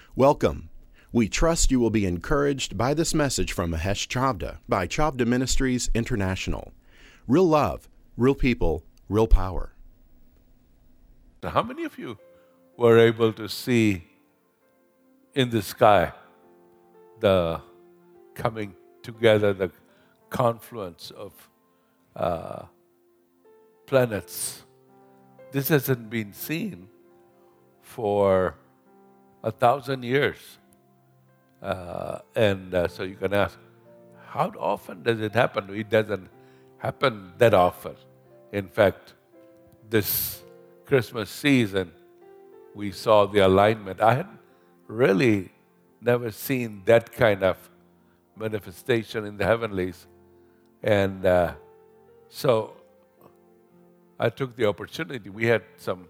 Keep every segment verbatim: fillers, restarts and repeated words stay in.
Welcome. We trust you will be encouraged by this message from Mahesh Chavda by Chavda Ministries International. Real love, real people, real power. How many of you were able to see in the sky the coming together, the confluence of uh, planets? This hasn't been seen for a thousand years. Uh, and uh, so you can ask, how often does it happen? It doesn't happen that often. In fact, this Christmas season, we saw the alignment. I had really never seen that kind of manifestation in the heavenlies. And uh, so I took the opportunity. We had some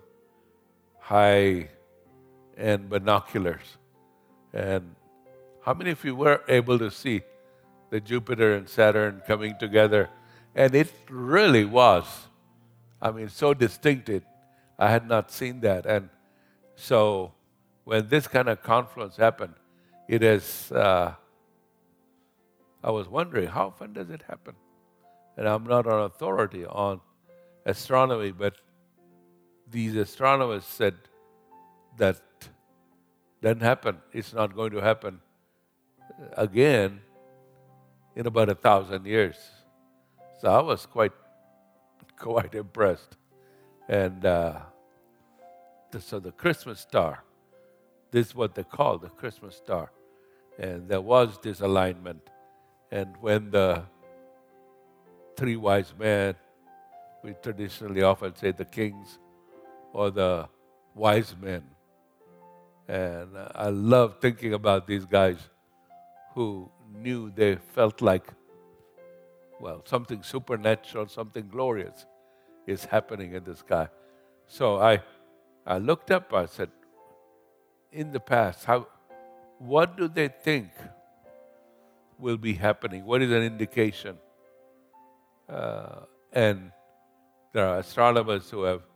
high-end binoculars. And how many of you were able to see the Jupiter and Saturn coming together? And it really was, I mean, so distinctive. I had not seen that. And so when this kind of confluence happened, it is, uh, I was wondering, how often does it happen? And I'm not an authority on astronomy, but these astronomers said that doesn't happen. It's not going to happen again in about a thousand years. So I was quite, quite impressed. And uh, the, so the Christmas star, this is what they call the Christmas star. And there was this alignment. And when the three wise men, we traditionally often say the kings or the wise men. And I love thinking about these guys who knew they felt like, well, something supernatural, something glorious is happening in the sky. So I, I looked up, I said, in the past, how, what do they think will be happening? What is an indication? Uh, and there are astronomers who have,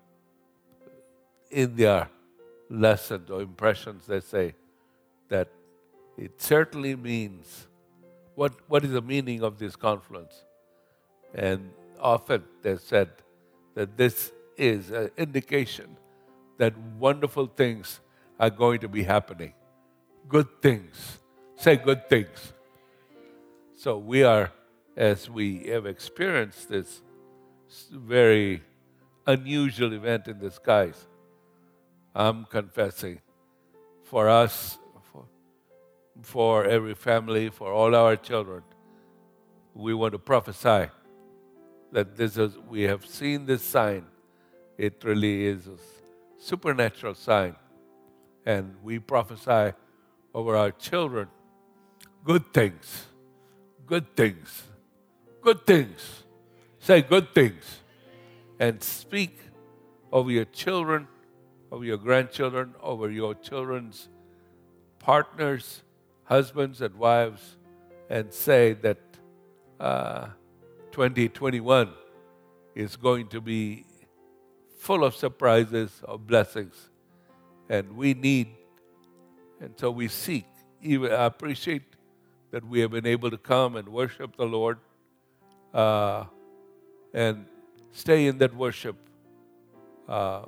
in their lessons or impressions, they say that it certainly means, what, what is the meaning of this confluence? And often they said that this is an indication that wonderful things are going to be happening. Good things. Say good things. So we are, as we have experienced this very unusual event in the skies, I'm confessing, for us, for, for every family, for all our children, we want to prophesy that this is, we have seen this sign. It really is a supernatural sign. And we prophesy over our children good things, good things, good things. Say good things. And speak over your children, over your grandchildren, over your children's partners, husbands and wives, and say that uh, twenty twenty-one is going to be full of surprises, of blessings. And we need, and so we seek, even I appreciate that we have been able to come and worship the Lord uh, and stay in that worship. Uh,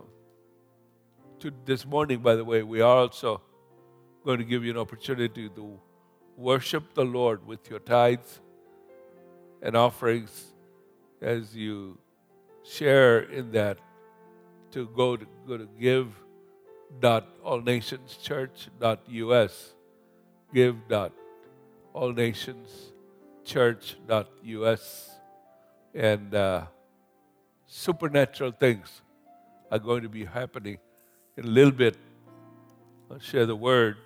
to this morning, by the way, we are also going to give you an opportunity to worship the Lord with your tithes and offerings as you share in that, to go to, go to give dot all nations church dot u s, give dot all nations church dot u s, and uh, supernatural things are going to be happening in a little bit. I'll share the word,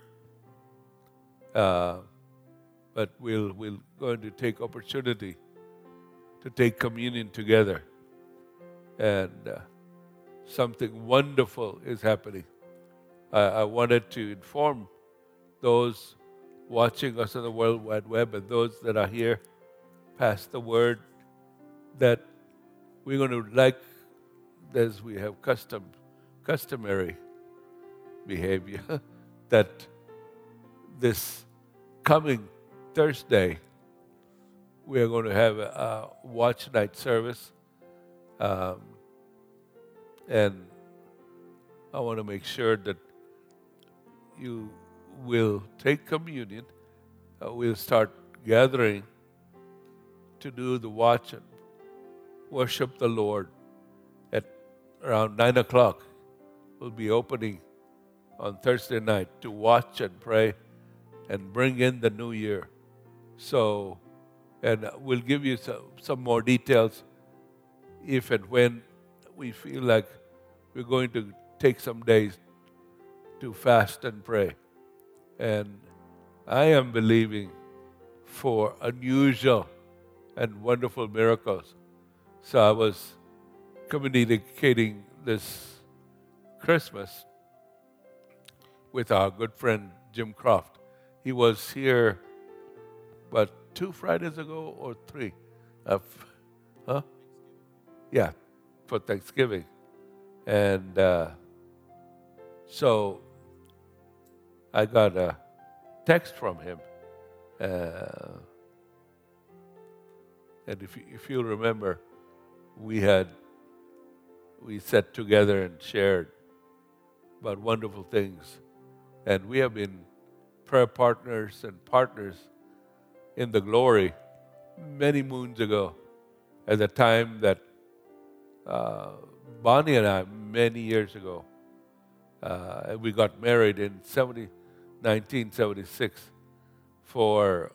uh, but we'll we'll going to take opportunity to take communion together, and uh, something wonderful is happening. I, I wanted to inform those watching us on the World Wide Web and those that are here, pass the word that we're going to, like as we have custom, customary behavior, that this coming Thursday, we are going to have a, a watch night service. Um, and I want to make sure that you will take communion. Uh, we'll start gathering to do the watch and worship the Lord at around nine o'clock. We'll be opening on Thursday night to watch and pray and bring in the new year. So, and we'll give you some, some more details if and when we feel like we're going to take some days to fast and pray. And I am believing for unusual and wonderful miracles. So I was communicating this Christmas with our good friend Jim Croft. He was here, but two Fridays ago or three? Uh, huh? Yeah, for Thanksgiving. And uh, so I got a text from him. Uh, and if you, if you remember, we had, we sat together and shared about wonderful things. And we have been prayer partners and partners in the glory many moons ago, at the time that uh, Bonnie and I, many years ago, uh, we got married in nineteen seventy-six. For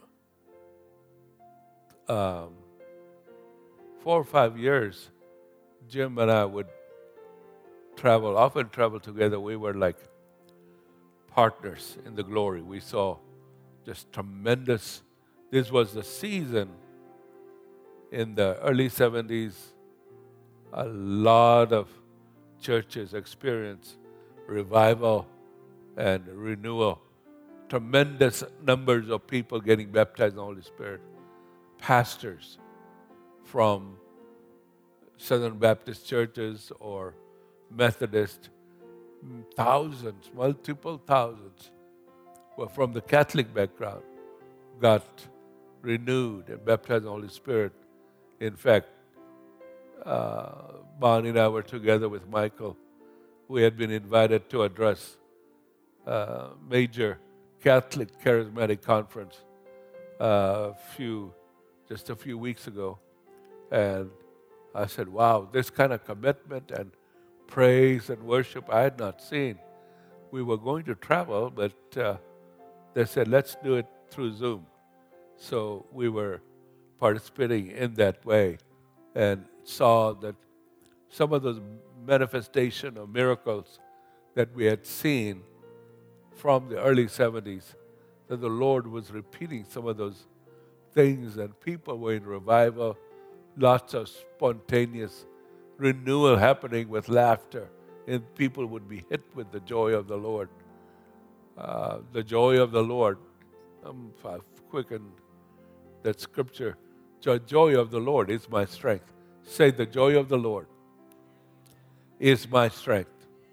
um, four or five years, Jim and I would travel, often travel together. We were like partners in the glory. We saw just tremendous. This was the season in the early seventies. A lot of churches experienced revival and renewal. Tremendous numbers of people getting baptized in the Holy Spirit. Pastors from Southern Baptist churches or Methodist, thousands, multiple thousands were from the Catholic background, got renewed and baptized in the Holy Spirit. In fact, uh, Bonnie and I were together with Michael. We had been invited to address a major Catholic Charismatic Conference uh, few, just a few weeks ago. And I said, wow, this kind of commitment and praise and worship I had not seen. We were going to travel, but uh, they said, let's do it through Zoom. So we were participating in that way and saw that some of those manifestation of miracles that we had seen from the early seventies, that the Lord was repeating some of those things, and people were in revival, lots of spontaneous renewal happening with laughter, and people would be hit with the joy of the Lord. Uh, the joy of the Lord. I'm um, quicken that scripture. The joy of the Lord is my strength. Say, the joy of the Lord is my strength.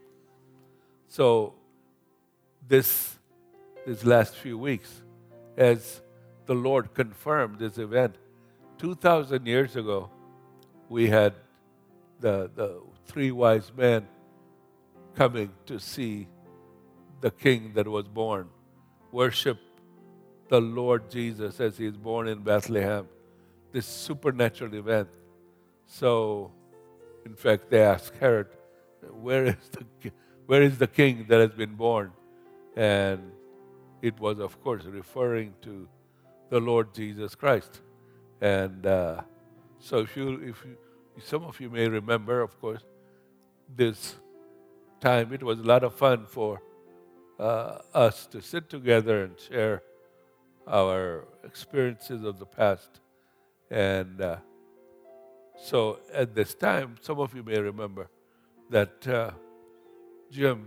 So this, this last few weeks, as the Lord confirmed this event, two thousand years ago, we had the, the three wise men coming to see the King that was born, worship the Lord Jesus as he is born in Bethlehem, this supernatural event. So, in fact, they asked Herod, where is the, where is the King that has been born? And it was, of course, referring to the Lord Jesus Christ. And uh, so if you, if you, some of you may remember, of course, this time, it was a lot of fun for uh, us to sit together and share our experiences of the past. And uh, so at this time, some of you may remember that uh, Jim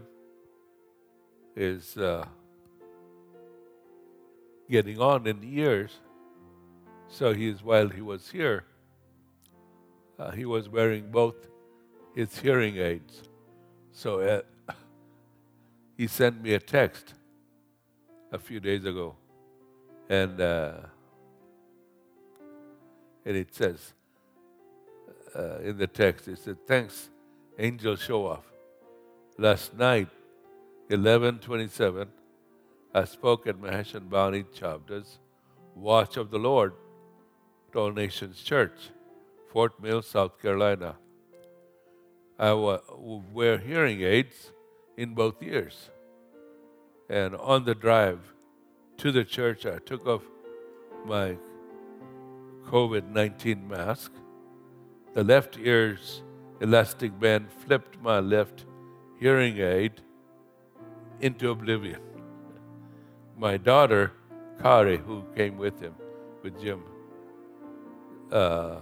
is uh, getting on in years. So he's, while he was here, uh, he was wearing both his hearing aids. So uh, he sent me a text a few days ago. And, uh, and it says uh, in the text, it said, thanks, angel show off. Last night, eleven twenty-seven, I spoke at Mahesh and Bani Chavda's Watch of the Lord to All Nations Church, Fort Mill, South Carolina. I wa- wear hearing aids in both ears. And on the drive to the church, I took off my COVID nineteen mask. The left ear's elastic band flipped my left hearing aid into oblivion. My daughter, Kari, who came with him, with Jim, uh,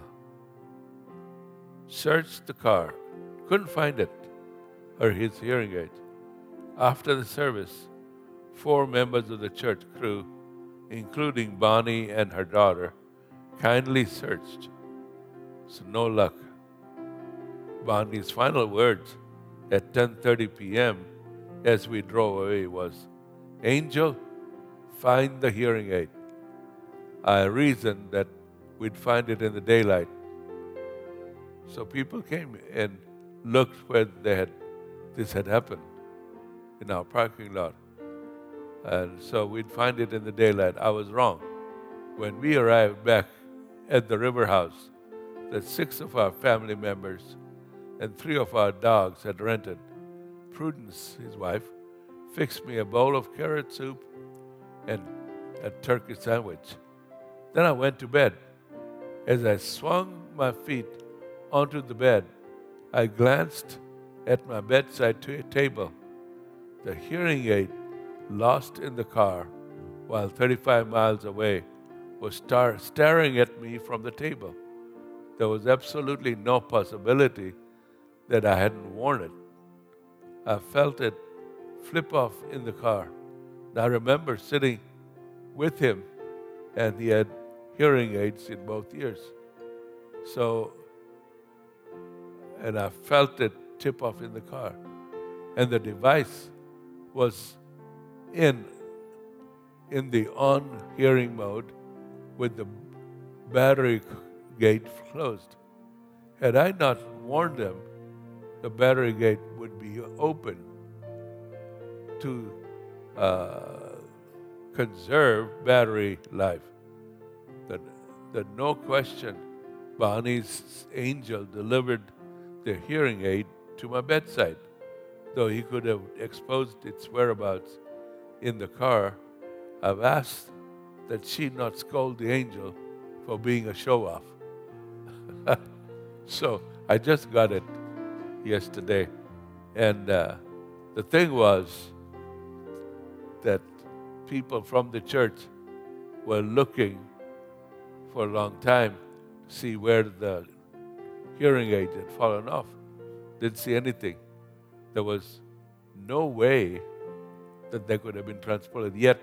searched the car, couldn't find it, or his hearing aid. After the service, four members of the church crew, including Bonnie and her daughter, kindly searched. So no luck. Bonnie's final words at ten thirty p.m. as we drove away was, Angel, find the hearing aid. I reasoned that we'd find it in the daylight. So people came and looked where they had, this had happened, in our parking lot. And so we'd find it in the daylight. I was wrong. When we arrived back at the river house that six of our family members and three of our dogs had rented, Prudence, his wife, fixed me a bowl of carrot soup and a turkey sandwich. Then I went to bed. As I swung my feet onto the bed, I glanced at my bedside t- table. The hearing aid lost in the car while thirty-five miles away was star- staring at me from the table. There was absolutely no possibility that I hadn't worn it. I felt it flip off in the car. And I remember sitting with him, and he had hearing aids in both ears. So, and I felt it tip off in the car. And the device was in, in the on hearing mode with the battery gate closed. Had I not warned them, the battery gate would be open to uh, conserve battery life. That, that no question, Bonnie's angel delivered the hearing aid to my bedside. Though he could have exposed its whereabouts in the car, I've asked that she not scold the angel for being a show-off. So I just got it yesterday. And uh, the thing was that people from the church were looking for a long time to see where the hearing aid had fallen off. Didn't see anything. There was no way that they could have been transported. Yet,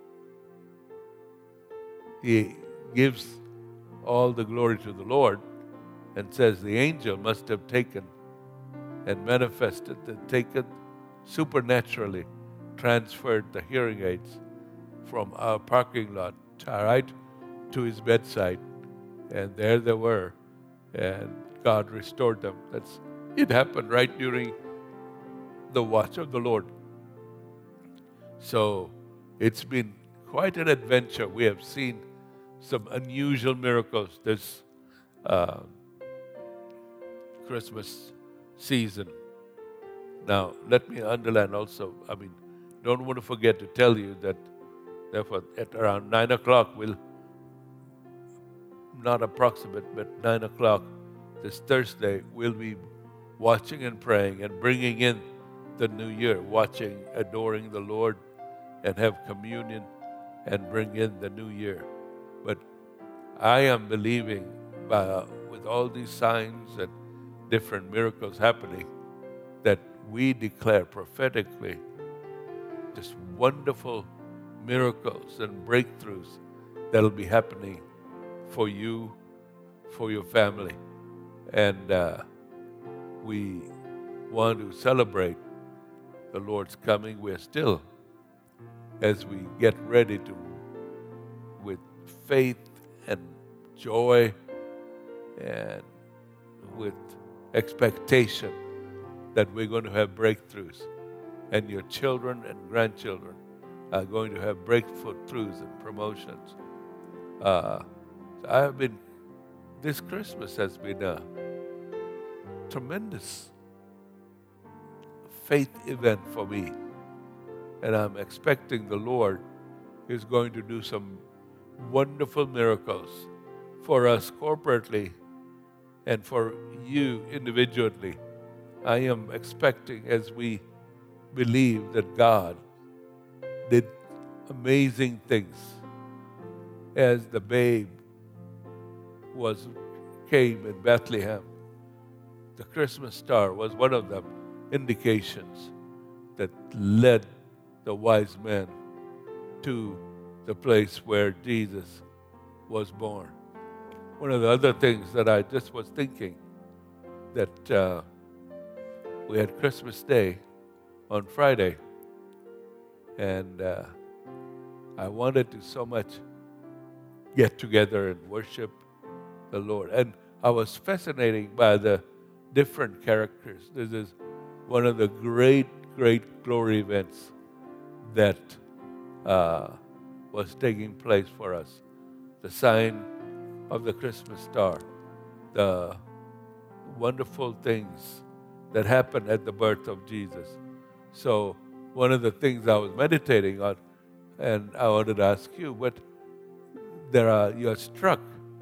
he gives all the glory to the Lord and says the angel must have taken and manifested, and taken supernaturally, transferred the hearing aids from our parking lot right to his bedside. And there they were. And God restored them. That's it happened right during the watch of the Lord. So it's been quite an adventure. We have seen some unusual miracles this uh, Christmas season. Now, let me underline also, I mean, don't want to forget to tell you that therefore at around nine o'clock, we'll, not approximate, but nine o'clock this Thursday, we'll be watching and praying and bringing in the new year, watching, adoring the Lord, and have communion and bring in the new year. But I am believing by, uh, with all these signs and different miracles happening, that we declare prophetically just wonderful miracles and breakthroughs that'll be happening for you, for your family. And uh, we want to celebrate the Lord's coming. We're still as we get ready to, with faith and joy and with expectation that we're going to have breakthroughs, and your children and grandchildren are going to have breakthroughs and promotions. Uh, I have been, this Christmas has been a tremendous faith event for me. And I'm expecting the Lord is going to do some wonderful miracles for us corporately and for you individually. I am expecting, as we believe that God did amazing things as the babe was came in Bethlehem. The Christmas star was one of the indications that led the wise men to the place where Jesus was born. One of the other things that I just was thinking, that uh, we had Christmas Day on Friday, and uh, I wanted to so much get together and worship the Lord. And I was fascinated by the different characters. This is one of the great, great glory events that uh, was taking place for us. The sign of the Christmas star, the wonderful things that happened at the birth of Jesus. So one of the things I was meditating on, and I wanted to ask you, what there are, you're struck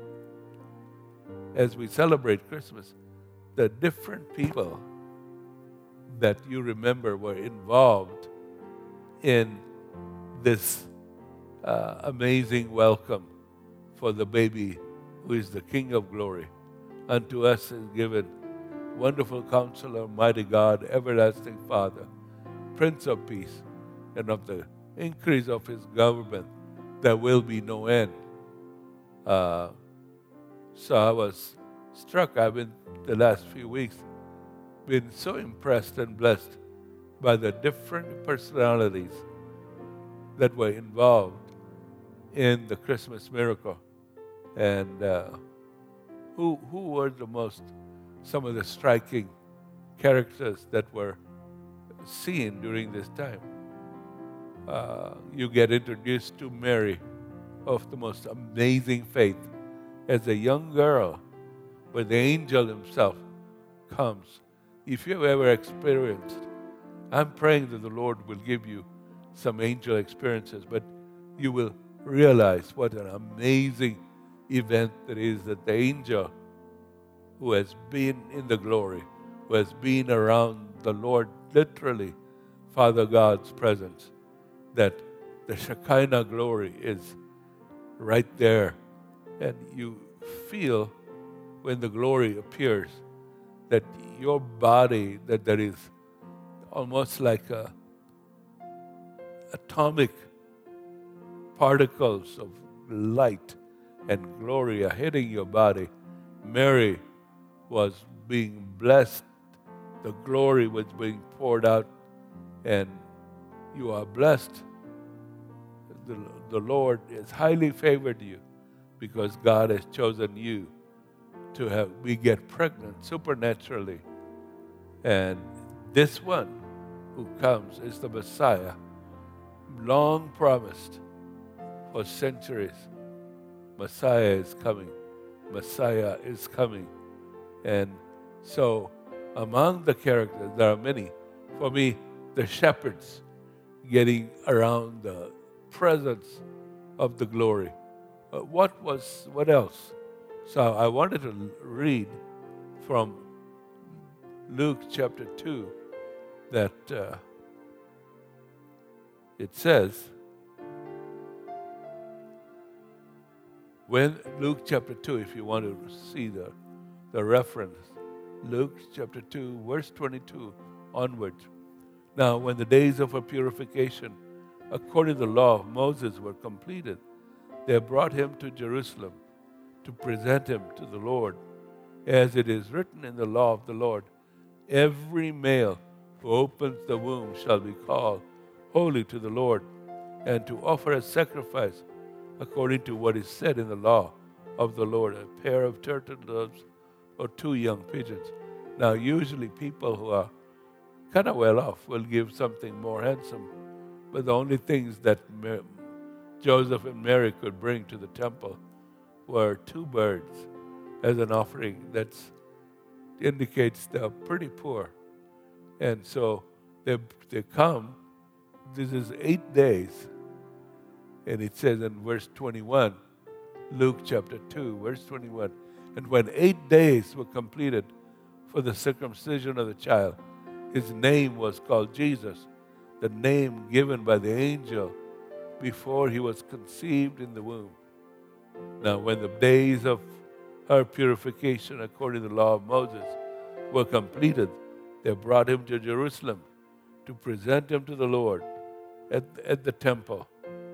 as we celebrate Christmas, the different people that you remember were involved in this uh, amazing welcome for the baby who is the King of glory. Unto us is given Wonderful Counselor, Mighty God, Everlasting Father, Prince of Peace, and of the increase of His government there will be no end. Uh, so I was struck. I've been, the last few weeks, been so impressed and blessed by the different personalities that were involved in the Christmas miracle. And uh, who who were the most, some of the striking characters that were seen during this time. Uh, you get introduced to Mary, of the most amazing faith, as a young girl, where the angel himself comes. If you've ever experienced, I'm praying that the Lord will give you some angel experiences, but you will realize what an amazing event that is, that the angel who has been in the glory, who has been around the Lord, literally, Father God's presence, that the Shekinah glory is right there. And you feel when the glory appears that your body, that there is almost like a atomic particles of light and glory are hitting your body. Mary was being blessed. The glory was being poured out, and you are blessed. The, the Lord has highly favored you because God has chosen you to have, we get pregnant supernaturally. And this one who comes is the Messiah, long promised for centuries. Messiah is coming. Messiah is coming. And so among the characters, there are many. For me, the shepherds getting around the presence of the glory. Uh, what was, what else? So I wanted to read from Luke chapter two that uh, it says, when Luke chapter two, if you want to see the, the reference, Luke chapter two, verse twenty-two onwards. Now, when the days of her purification, according to the law of Moses, were completed, they brought him to Jerusalem to present him to the Lord. As it is written in the law of the Lord, every male who opens the womb shall be called holy to the Lord, and to offer a sacrifice according to what is said in the law of the Lord, a pair of turtle doves or two young pigeons. Now, usually people who are kind of well off will give something more handsome, but the only things that Joseph and Mary could bring to the temple were two birds as an offering. That indicates they're pretty poor. And so they, they come. This is eight days. And it says in verse twenty-one, Luke chapter two, verse twenty-one, and when eight days were completed for the circumcision of the child, his name was called Jesus, the name given by the angel before he was conceived in the womb. Now, when the days of her purification according to the law of Moses were completed, they brought him to Jerusalem to present him to the Lord at, at the temple.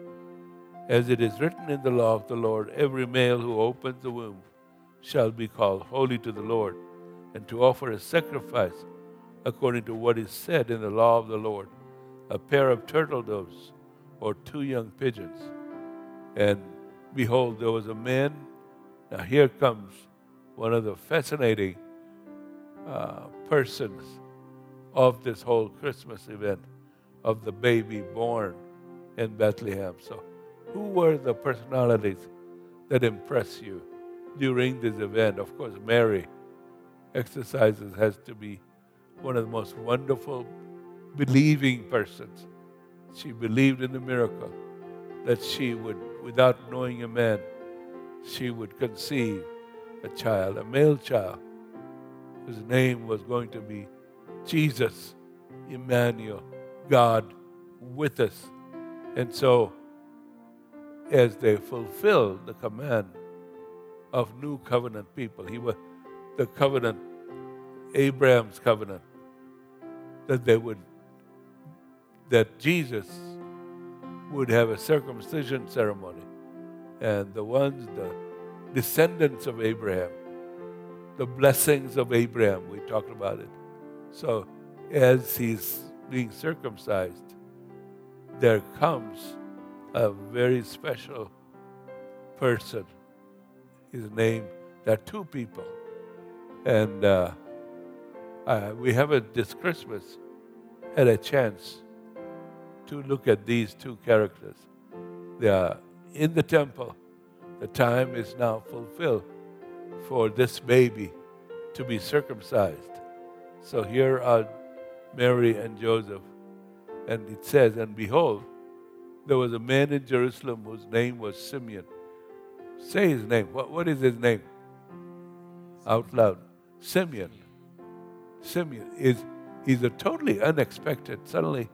As it is written in the law of the Lord, every male who opens the womb shall be called holy to the Lord, and to offer a sacrifice according to what is said in the law of the Lord, a pair of turtle doves or two young pigeons. And behold, there was a man. Now here comes one of the fascinating uh, persons of this whole Christmas event, of the baby born in Bethlehem. So who were the personalities that impress you during this event? Of course, Mary exercises has to be one of the most wonderful believing persons. She believed in the miracle that she would, without knowing a man, she would conceive a child, a male child, whose name was going to be Jesus, Emmanuel, God with us. And so, as they fulfilled the command of new covenant people, he was the covenant, Abraham's covenant, that they would, that Jesus would have a circumcision ceremony. And the ones, the descendants of Abraham, the blessings of Abraham, we talked about it. So as he's being circumcised, there comes a very special person. His name, there are two people. And uh, uh, we haven't this Christmas had a chance to look at these two characters. They are in the temple. The time is now fulfilled for this baby to be circumcised. So here are Mary and Joseph. And it says, and behold, there was a man in Jerusalem whose name was Simeon. Say his name. What, what is his name? Out loud. Simeon. Simeon is he's a totally unexpected. Suddenly,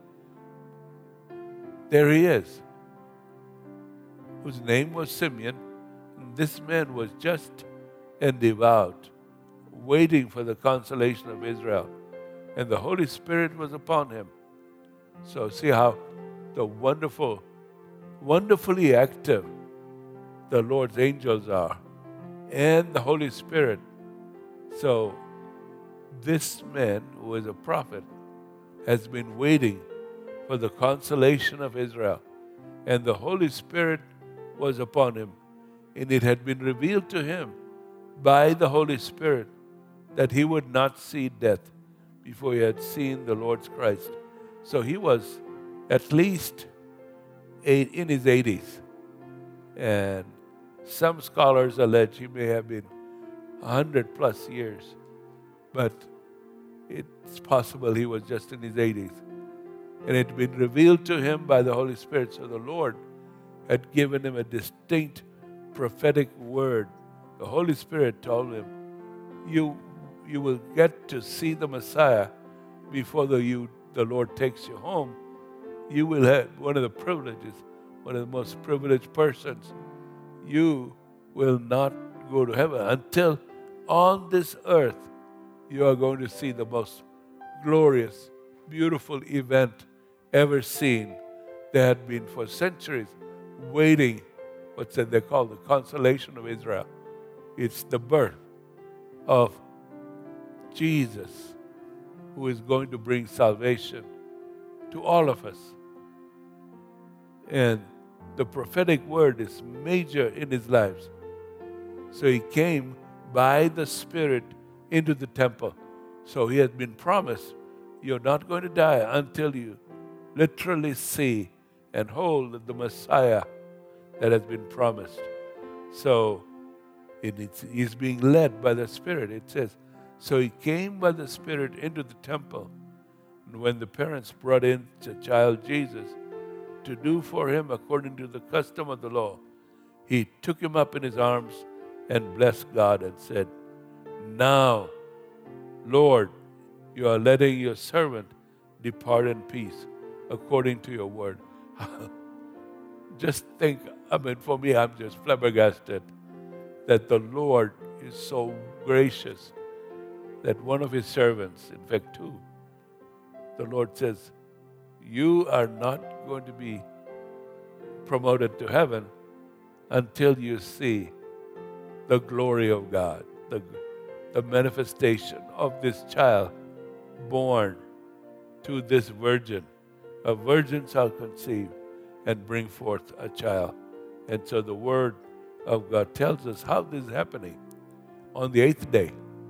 there he is, whose name was Simeon. And this man was just and devout, waiting for the consolation of Israel. And the Holy Spirit was upon him. So see how the wonderful, wonderfully active the Lord's angels are, and the Holy Spirit. So this man, who is a prophet, has been waiting for the consolation of Israel. And the Holy Spirit was upon him. And it had been revealed to him by the Holy Spirit that he would not see death before he had seen the Lord's Christ. So he was at least eight, in his eighties. And some scholars allege he may have been one hundred plus years. But it's possible he was just in his eighties. And it had been revealed to him by the Holy Spirit. So the Lord had given him a distinct prophetic word. The Holy Spirit told him, you, you will get to see the Messiah before the, you, the Lord takes you home. You will have one of the privileges, one of the most privileged persons. You will not go to heaven until on this earth you are going to see the most glorious, beautiful event ever seen. They had been for centuries waiting, what's that they call the consolation of Israel. It's the birth of Jesus, who is going to bring salvation to all of us. And the prophetic word is major in his lives. So he came by the Spirit into the temple. So he had been promised, you're not going to die until you literally see and hold the Messiah that has been promised. So it's, he's being led by the Spirit. It says, so he came by the Spirit into the temple. And when the parents brought in the child Jesus to do for him according to the custom of the law, he took him up in his arms and blessed God and said, now, Lord, you are letting your servant depart in peace according to your word. Just think, I mean, for me, I'm just flabbergasted that the Lord is so gracious that one of his servants, in fact two, the Lord says, you are not going to be promoted to heaven until you see the glory of God, the, the manifestation of this child born to this virgin. A virgin shall conceive and bring forth a child. And so the word of God tells us how this is happening. On the eighth day,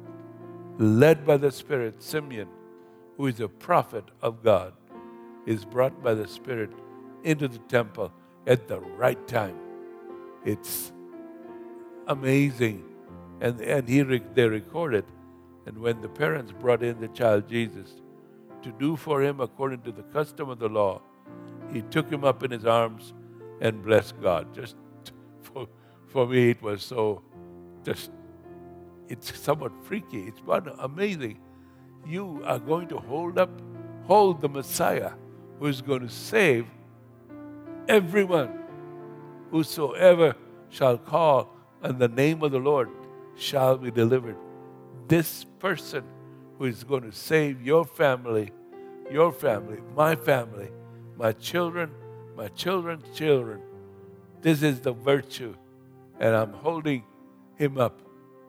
led by the Spirit, Simeon, who is a prophet of God, is brought by the Spirit into the temple at the right time. It's amazing. And, and he, they recorded, and when the parents brought in the child Jesus to do for him according to the custom of the law, he took him up in his arms and blessed God. Just for, for me, it was so, just, it's somewhat freaky. It's amazing. You are going to hold up, hold the Messiah who is going to save everyone. Whosoever shall call on the name of the Lord shall be delivered. This person who is going to save your family, your family, my family, my children, my children's children. This is the virtue, and I'm holding him up.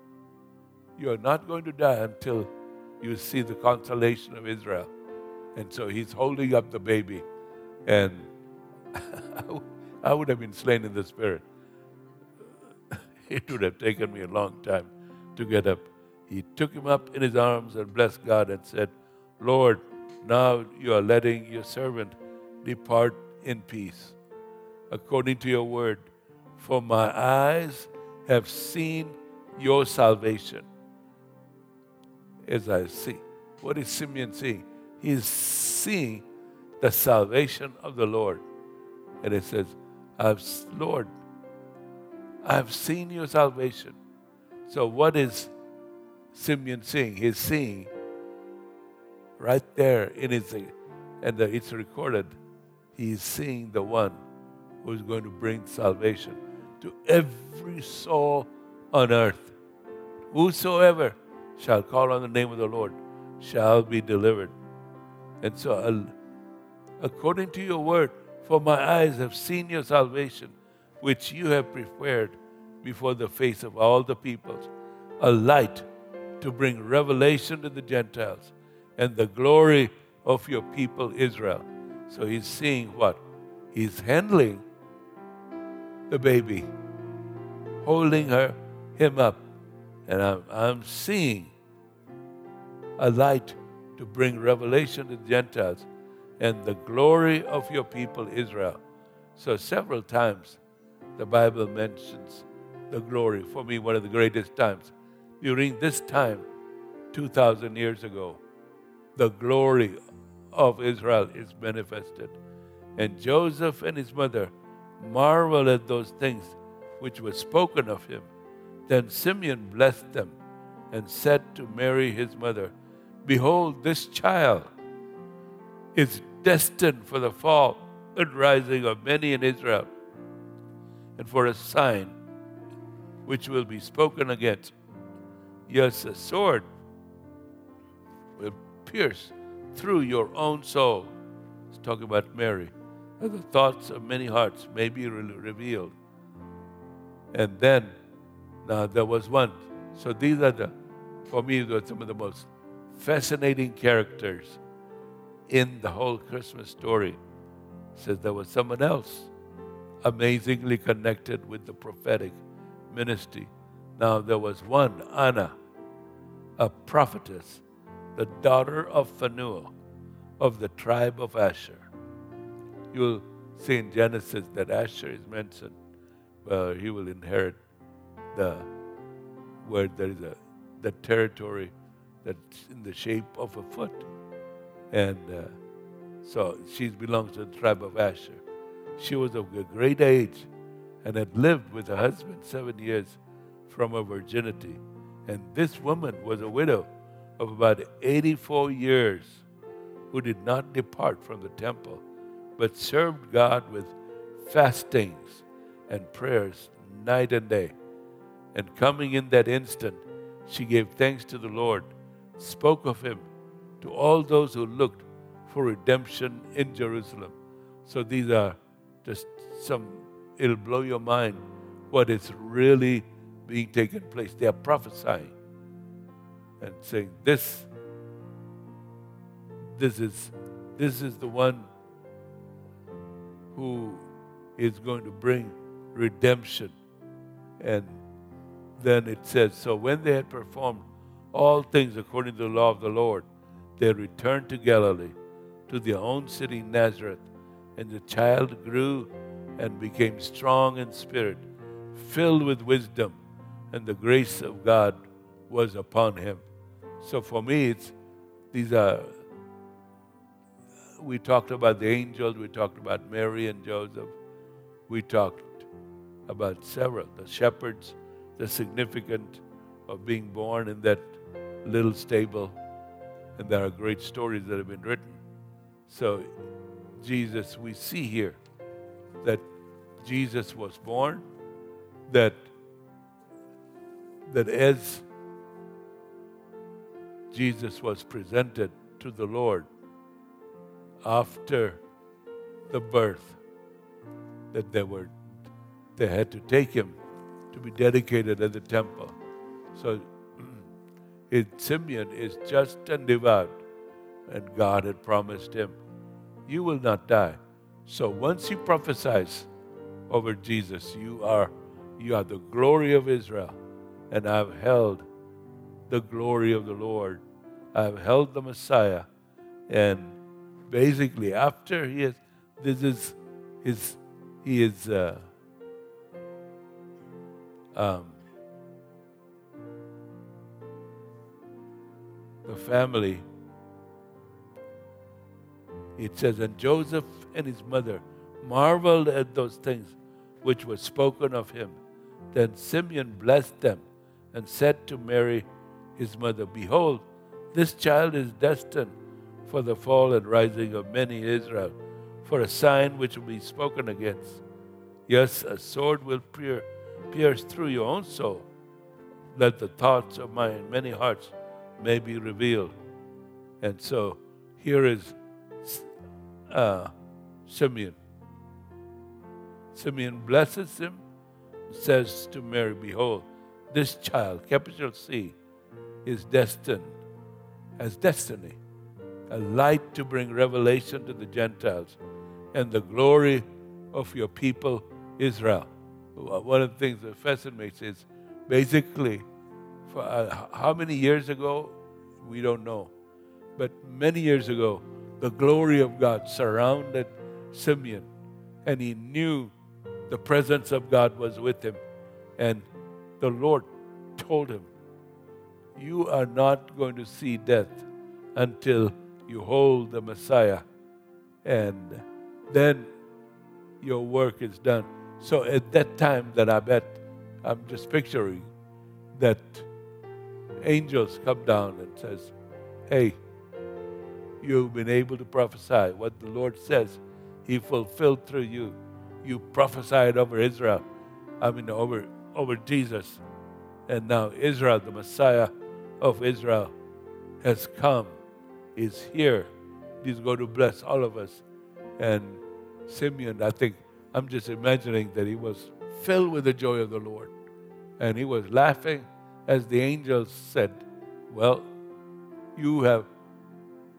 You are not going to die until you see the consolation of Israel. And so he's holding up the baby, and I would have been slain in the spirit. It would have taken me a long time to get up. He took him up in his arms and blessed God and said, Lord, now you are letting your servant depart in peace, according to your word. For my eyes have seen your salvation. As I see, what is Simeon seeing? He is seeing the salvation of the Lord. And it says, I've, Lord, I've seen your salvation. So what is Simeon seeing? He's seeing right there in his, and it's recorded, he's seeing the one who's going to bring salvation to every soul on earth. Whosoever shall call on the name of the Lord shall be delivered. And so, uh, according to your word, for my eyes have seen your salvation, which you have prepared before the face of all the peoples, a light to bring revelation to the Gentiles and the glory of your people Israel. So he's seeing what? He's handling the baby, holding her, him up. And I'm, I'm seeing a light to bring revelation to the Gentiles and the glory of your people Israel. So several times the Bible mentions the glory. For me, one of the greatest times. During this time, two thousand years ago, the glory of Israel is manifested. And Joseph and his mother marveled at those things which were spoken of him. Then Simeon blessed them and said to Mary his mother, Behold, this child is destined for the fall and rising of many in Israel, and for a sign which will be spoken against. Yes, a sword will pierce through your own soul. It's talking about Mary. And the thoughts of many hearts may be re- revealed. And then, now there was one. So these are the, for me, they're some of the most fascinating characters in the whole Christmas story. It says there was someone else amazingly connected with the prophetic ministry. Now there was one, Anna, a prophetess, the daughter of Phanuel of the tribe of Asher. You'll see in Genesis that Asher is mentioned, where he will inherit the where there is a the territory that's in the shape of a foot, and uh, so she belongs to the tribe of Asher. She was of a great age and had lived with her husband seven years from her virginity. And this woman was a widow of about eighty-four years who did not depart from the temple, but served God with fastings and prayers night and day. And coming in that instant, she gave thanks to the Lord, spoke of him to all those who looked for redemption in Jerusalem. So these are just some, it'll blow your mind what is really being taken place. They are prophesying and saying, this, this is, this is the one who is going to bring redemption. And then it says, so when they had performed all things according to the law of the Lord, they returned to Galilee, to their own city Nazareth. And the child grew and became strong in spirit, filled with wisdom, and the grace of God was upon him. So for me, it's these are, we talked about the angels, we talked about Mary and Joseph, we talked about several, the shepherds, the significance of being born in that little stable, and there are great stories that have been written. So Jesus, we see here that Jesus was born, that, that as Jesus was presented to the Lord after the birth, that they were, they had to take him to be dedicated at the temple. So it, Simeon is just and devout, and God had promised him, you will not die. So once he prophesies over Jesus, you are, you are the glory of Israel, and I've held the glory of the Lord. I've held the Messiah. And basically, after he is, this is his, he is, uh, um, the family, it says, and Joseph and his mother marveled at those things which were spoken of him. Then Simeon blessed them and said to Mary, his mother, behold, this child is destined for the fall and rising of many in Israel, for a sign which will be spoken against. Yes, a sword will pierce, pierce through your own soul, that the thoughts of my many hearts may be revealed. And so here is uh, Simeon. Simeon blesses him, says to Mary, behold, this child, capital C, is destined, as destiny, a light to bring revelation to the Gentiles and the glory of your people, Israel. One of the things that fascinates me is basically, for uh, how many years ago, we don't know, but many years ago, the glory of God surrounded Simeon, and he knew the presence of God was with him. And the Lord told him, you are not going to see death until you hold the Messiah, and then your work is done. So at that time, that I bet, I'm just picturing that angels come down and says, hey, you've been able to prophesy. What the Lord says, he fulfilled through you. You prophesied over Israel, I mean over, over Jesus. And now Israel, the Messiah of Israel, has come, is here. He's going to bless all of us. And Simeon, I think, I'm just imagining that he was filled with the joy of the Lord. And he was laughing as the angels said, well, you have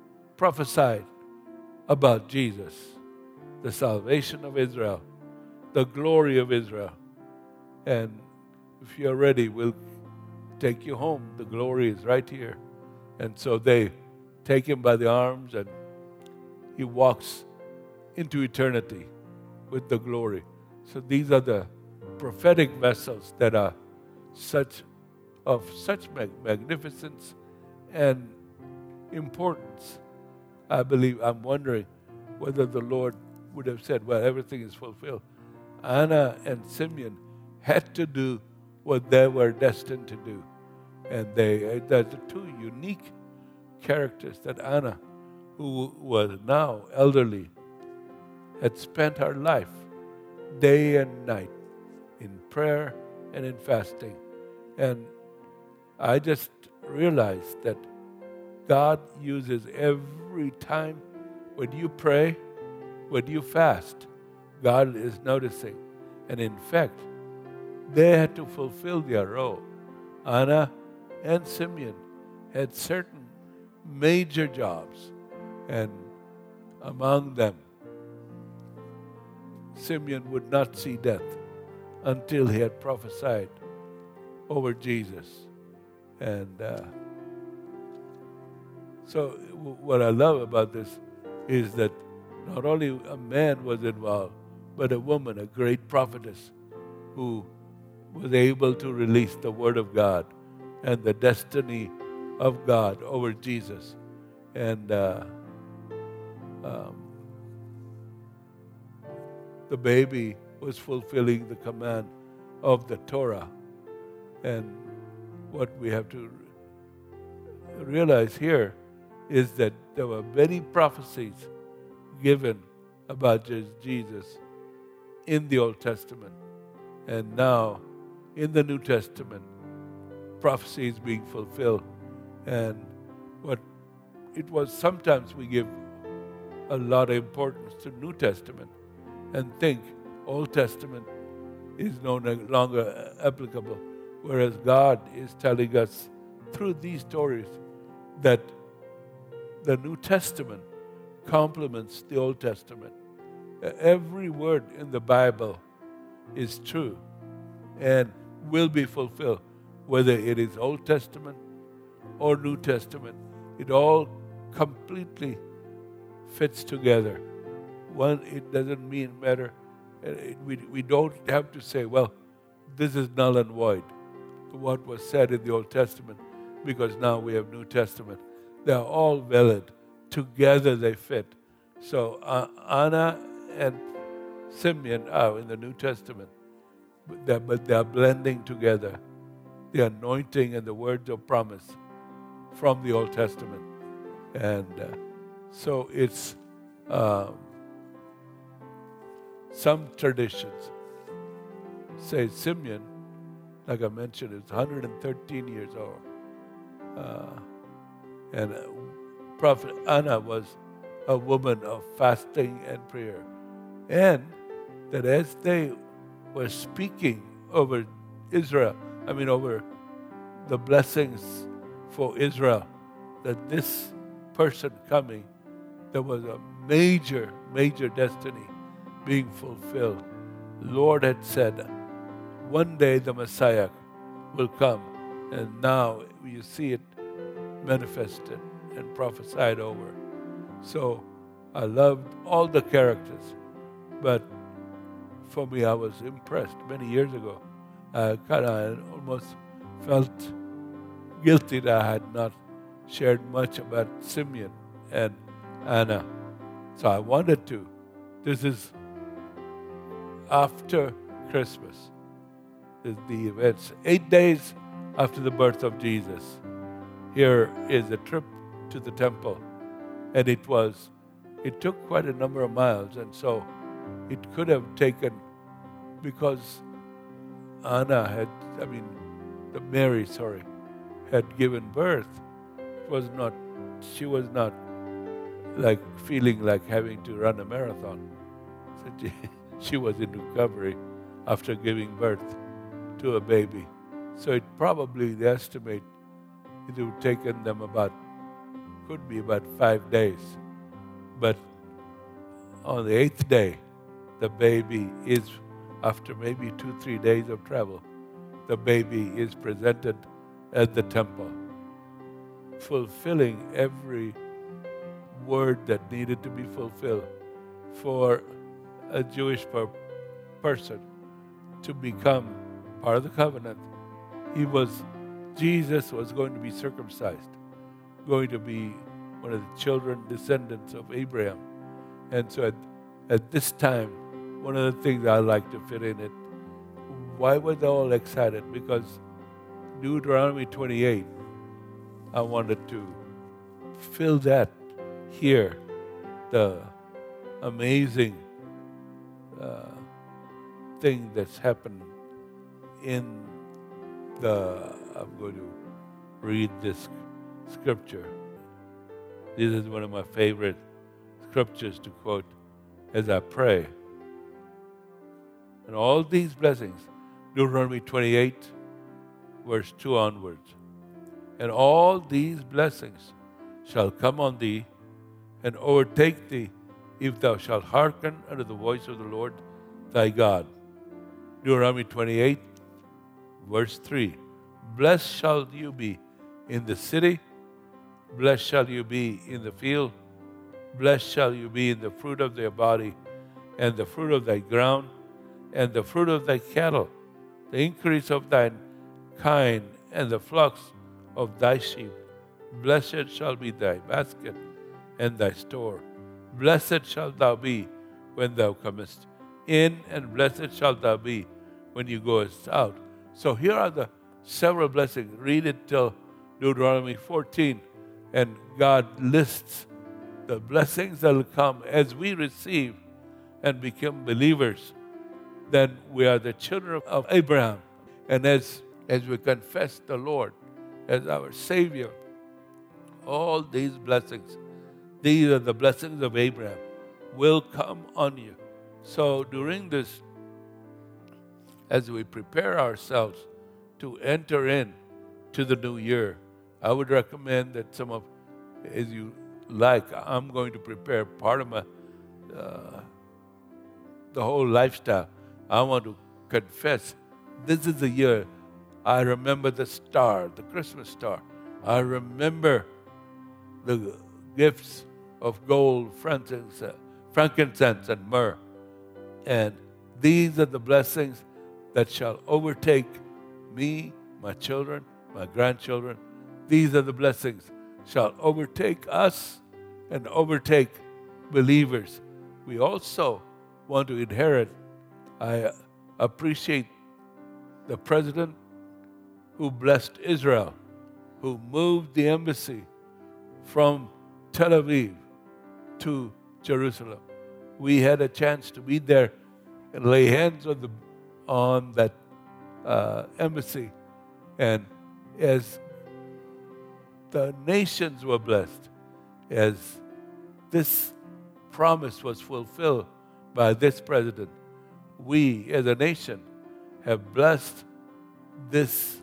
prophesied about Jesus, the salvation of Israel, the glory of Israel. And if you're ready, we'll take you home. The glory is right here. And so they take him by the arms, and he walks into eternity with the glory. So these are the prophetic vessels that are such of such mag- magnificence and importance. I believe, I'm wondering whether the Lord would have said, well, everything is fulfilled. Anna and Simeon had to do what they were destined to do. And they, there's two unique characters that Anna, who was now elderly, had spent her life day and night in prayer and in fasting. And I just realized that God uses every time when you pray, when you fast, God is noticing. And in fact, they had to fulfill their role. Anna and Simeon had certain major jobs, and among them, Simeon would not see death until he had prophesied over Jesus. And uh, so w- what I love about this is that not only a man was involved, but a woman, a great prophetess, who was able to release the word of God and the destiny of God over Jesus. And uh, um, the baby was fulfilling the command of the Torah. And what we have to realize here is that there were many prophecies given about Jesus in the Old Testament. And now, in the New Testament, prophecy is being fulfilled. And what it was, sometimes we give a lot of importance to New Testament and think Old Testament is no longer applicable, whereas God is telling us through these stories that the New Testament complements the Old Testament. Every word in the Bible is true and will be fulfilled, whether it is Old Testament or New Testament. It all completely fits together. One, it doesn't mean matter. It, we, we don't have to say, well, this is null and void to what was said in the Old Testament, because now we have New Testament. They are all valid. Together they fit. So uh, Anna and Simeon are in the New Testament, but they're, but they're blending together the anointing and the words of promise from the Old Testament. And uh, so it's um, some traditions say Simeon, like I mentioned, is one hundred thirteen years old. Uh, and uh, Prophet Anna was a woman of fasting and prayer. And that as they were speaking over Israel, I mean over the blessings for Israel, that this person coming, there was a major, major destiny being fulfilled. Lord had said, one day the Messiah will come, and now you see it manifested and prophesied over. So I loved all the characters, but for me, I was impressed many years ago. I kind of almost felt guilty that I had not shared much about Simeon and Anna. So I wanted to. This is after Christmas. This is the events. Eight days after the birth of Jesus. Here is a trip to the temple. And it was, it took quite a number of miles. And so it could have taken, because Anna had, I mean, the Mary, sorry, had given birth. It was not, she was not like feeling like having to run a marathon. So she, she was in recovery after giving birth to a baby. So it probably, they estimate, it would have taken them about, could be about five days. But on the eighth day, the baby is after maybe two, three days of travel, the baby is presented at the temple, fulfilling every word that needed to be fulfilled for a Jewish per- person to become part of the covenant. He was, Jesus was going to be circumcised, going to be one of the children, descendants of Abraham. And so at, at this time, one of the things I like to fit in it, why were they all excited? Because Deuteronomy twenty-eight, I wanted to fill that here, the amazing uh, thing that's happened in the, I'm going to read this scripture. This is one of my favorite scriptures to quote as I pray. And all these blessings, Deuteronomy twenty-eight, verse two onwards. And all these blessings shall come on thee and overtake thee if thou shalt hearken unto the voice of the Lord thy God. Deuteronomy twenty-eight, verse three. Blessed shall you be in the city, blessed shall you be in the field, blessed shall you be in the fruit of thy body, and the fruit of thy ground, and the fruit of thy cattle, the increase of thine kine, and the flocks of thy sheep. Blessed shall be thy basket and thy store. Blessed shalt thou be when thou comest in, and blessed shalt thou be when you goest out. So here are the several blessings. Read it till Deuteronomy fourteen, and God lists the blessings that will come as we receive and become believers. Then we are the children of Abraham. And as, as we confess the Lord as our Savior, all these blessings, these are the blessings of Abraham, will come on you. So during this, as we prepare ourselves to enter in to the new year, I would recommend that some of, as you like, I'm going to prepare part of my, uh, the whole lifestyle. I want to confess, this is the year I remember the star, the Christmas star. I remember the gifts of gold, frankincense, frankincense and myrrh. And these are the blessings that shall overtake me, my children, my grandchildren. These are the blessings shall overtake us and overtake believers. We also want to inherit. I appreciate the president who blessed Israel, who moved the embassy from Tel Aviv to Jerusalem. We had a chance to be there and lay hands on the on that uh, embassy. And as the nations were blessed, as this promise was fulfilled by this president, we as a nation have blessed this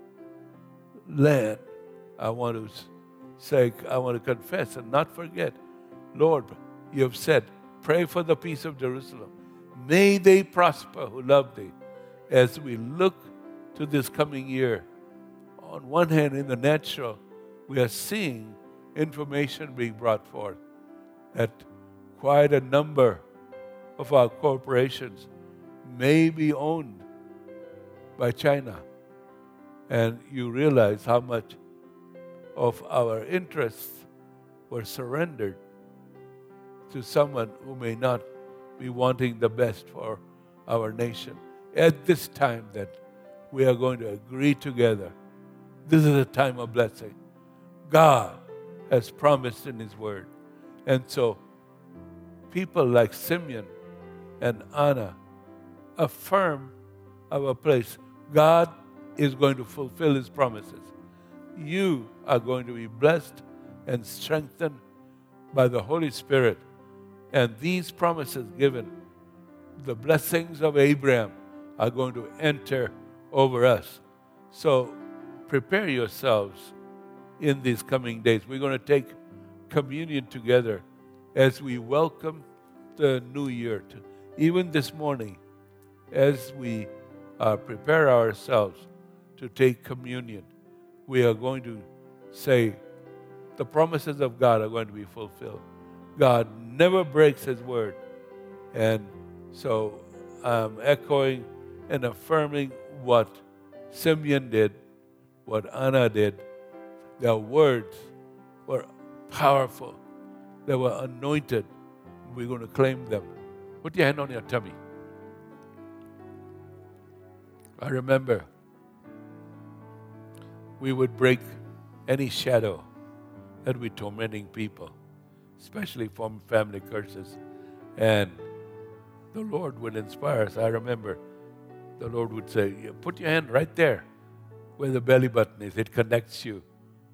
land. I want to say, I want to confess and not forget, Lord, you have said, pray for the peace of Jerusalem. May they prosper who love thee. As we look to this coming year, on one hand, in the natural, we are seeing information being brought forth that quite a number of our corporations may be owned by China. And you realize how much of our interests were surrendered to someone who may not be wanting the best for our nation. At this time that we are going to agree together, this is a time of blessing. God has promised in His Word. And so people like Simeon and Anna affirm our place. God is going to fulfill His promises. You are going to be blessed and strengthened by the Holy Spirit. And these promises given, the blessings of Abraham, are going to enter over us. So prepare yourselves in these coming days. We're going to take communion together as we welcome the new year. Even this morning, as we uh, prepare ourselves to take communion, we are going to say the promises of God are going to be fulfilled. God never breaks His word. And so I'm echoing and affirming what Simeon did, what Anna did. Their words were powerful. They were anointed. We're going to claim them. Put your hand on your tummy. I remember we would break any shadow that we're tormenting people, especially from family curses. And the Lord would inspire us. I remember the Lord would say, put your hand right there where the belly button is. It connects you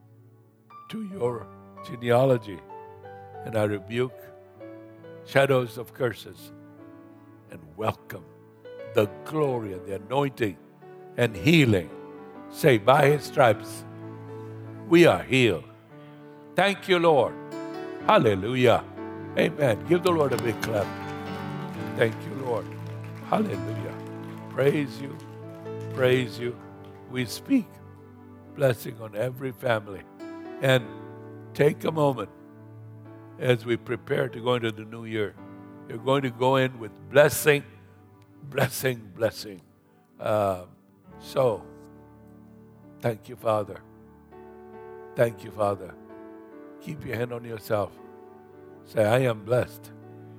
to your genealogy. And I rebuke shadows of curses and welcome the glory and the anointing and healing. Say, by His stripes, we are healed. Thank you, Lord. Hallelujah. Amen. Give the Lord a big clap. Thank you, Lord. Hallelujah. Praise you. Praise you. We speak blessing on every family. And take a moment as we prepare to go into the new year. You're going to go in with blessing, blessing, blessing. Uh, so, thank you, Father. Thank you, Father. Keep your hand on yourself. Say, I am blessed.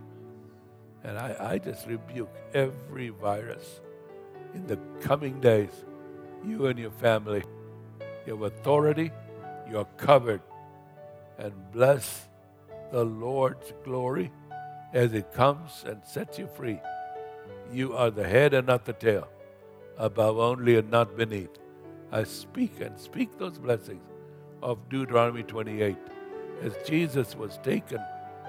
And I, I just rebuke every virus in the coming days. You and your family, you have authority, you're covered. And bless the Lord's glory as it comes and sets you free. You are the head and not the tail, above only and not beneath. I speak and speak those blessings of Deuteronomy twenty-eight. As Jesus was taken,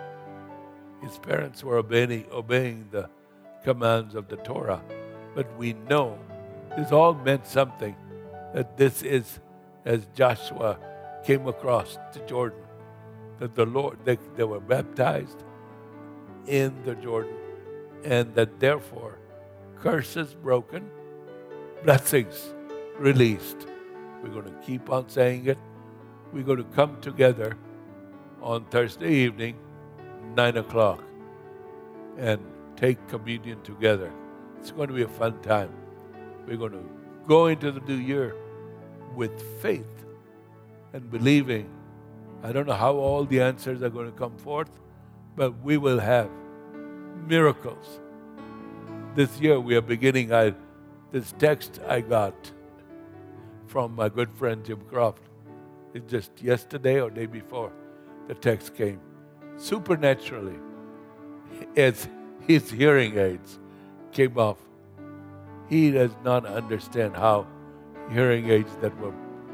His parents were obeying, obeying the commands of the Torah. But we know this all meant something, that this is as Joshua came across to Jordan, that the Lord, they, they were baptized in the Jordan, and that therefore curses broken, blessings released. We're going to keep on saying it. We're going to come together on Thursday evening, nine o'clock, and take communion together. It's going to be a fun time. We're going to go into the new year with faith and believing. I don't know how all the answers are going to come forth, but we will have miracles. This year we are beginning, I, this text I got from my good friend Jim Croft. It's just yesterday or day before the text came. Supernaturally, as his hearing aids came off, he does not understand how hearing aids that were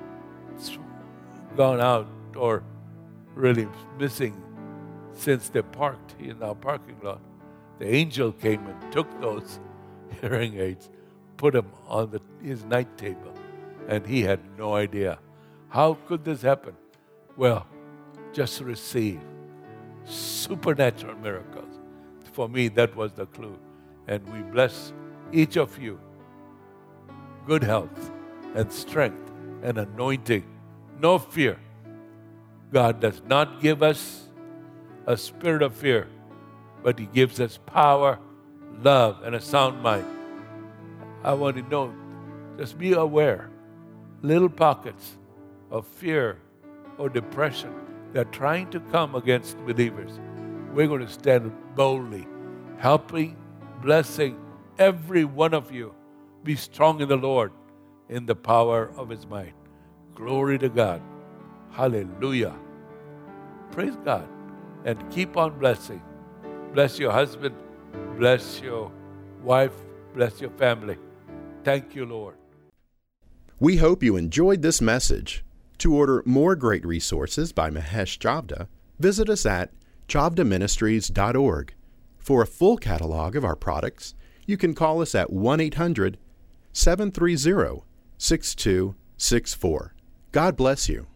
gone out or really missing since they parked in our parking lot. The angel came and took those hearing aids, put them on the, his night table, and he had no idea. How could this happen? Well, just receive supernatural miracles. For me, that was the clue. And we bless each of you. Good health and strength and anointing. No fear. God does not give us a spirit of fear, but He gives us power, love, and a sound mind. I want to know, just be aware. Little pockets of fear or depression, they're trying to come against believers. We're going to stand boldly, helping, blessing every one of you. Be strong in the Lord, in the power of His might. Glory to God. Hallelujah. Praise God. And keep on blessing. Bless your husband. Bless your wife. Bless your family. Thank you, Lord. We hope you enjoyed this message. To order more great resources by Mahesh Chavda, visit us at chavda ministries dot org. For a full catalog of our products, you can call us at one eight hundred seven three zero six two six four. God bless you.